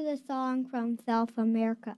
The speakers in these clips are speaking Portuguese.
with a song from South America.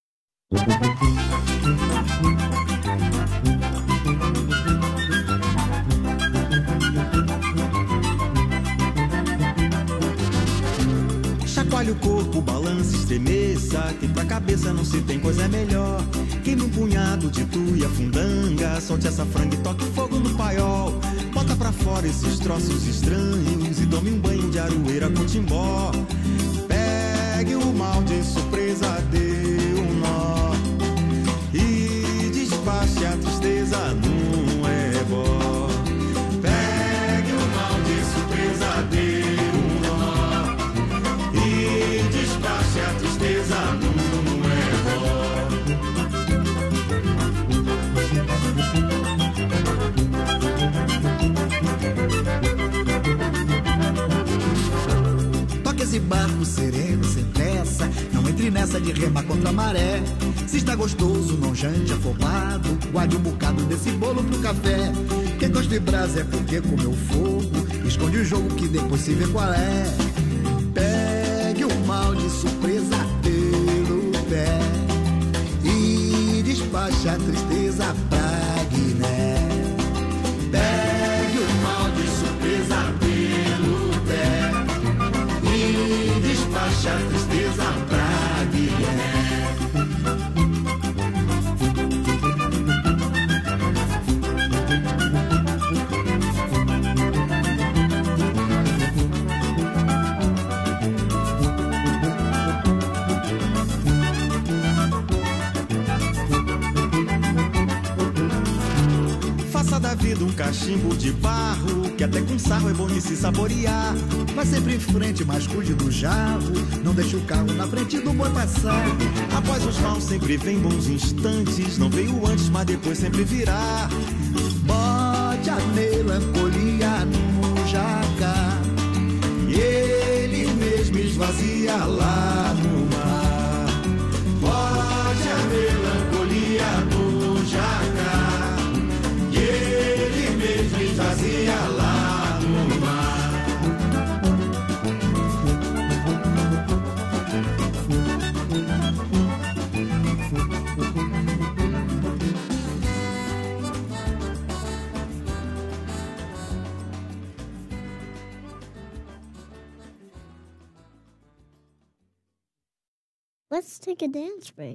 Chacoalhe o corpo, balance, estremeça, que pra cabeça não se tem coisa melhor. Queime um punhado de tuia, fundanga, solte essa franga e toque fogo no paiol. Bota pra fora esses troços estranhos e tome um banho de aroeira com timbó. Pegue o mal de surpresa, dê um nó e despache a tristeza num ebó. Pegue o mal de surpresa, dê um nó e despache a tristeza num ebó. Toque esse barco sereno, sem pressa, não entre nessa de remar contra a maré. Se está gostoso, não jante afobado, guarde um bocado desse bolo pro café. Quem gosta de brasa é porque comeu fogo, esconde o jogo que depois se vê qual é. Pegue o mal de surpresa pelo pé e despache a tristeza pra Guiné. Pegue o mal de surpresa pelo pé e despache a tristeza pra Guiné. Da vida um cachimbo de barro, que até com sarro é bom de se saborear. Vai sempre em frente, mas cuide do jarro, não deixe o carro na frente do boi passar. Após os maus sempre vem bons instantes, não veio antes, mas depois sempre virá. Bote a melancolia no jacar e ele mesmo esvazia lá no mar. Bote a melancolia no jacar, ele mesmo esvazia lá no mar. Let's take a dance break.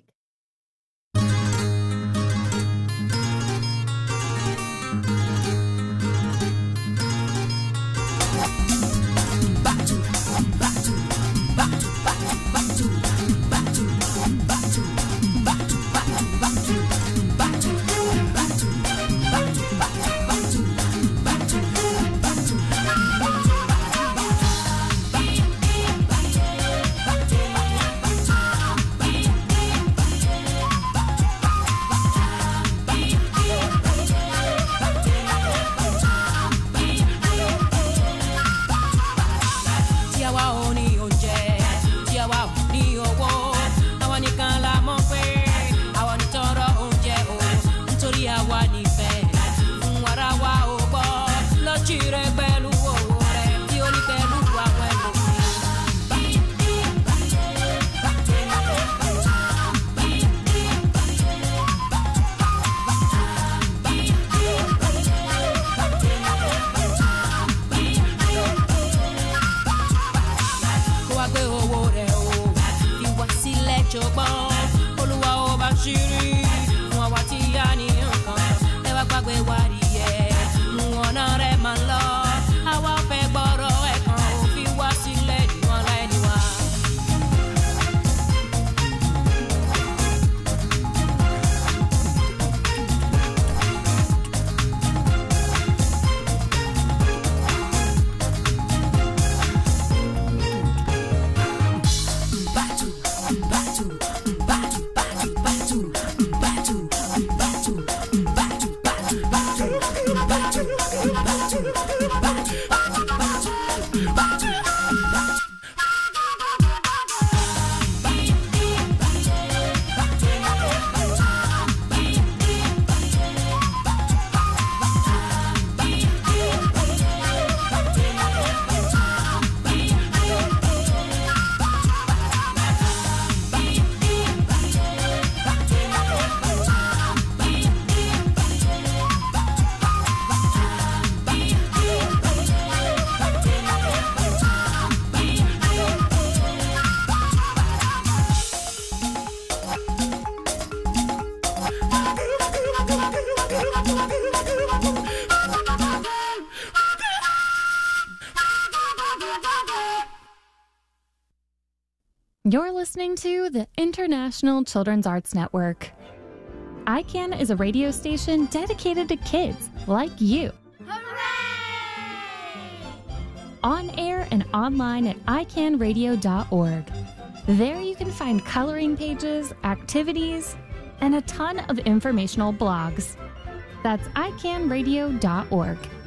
You're listening to the International Children's Arts Network. ICANN is a radio station dedicated to kids like you. Hooray! On air and online at icanradio.org. There you can find coloring pages, activities, and a ton of informational blogs. That's icanradio.org.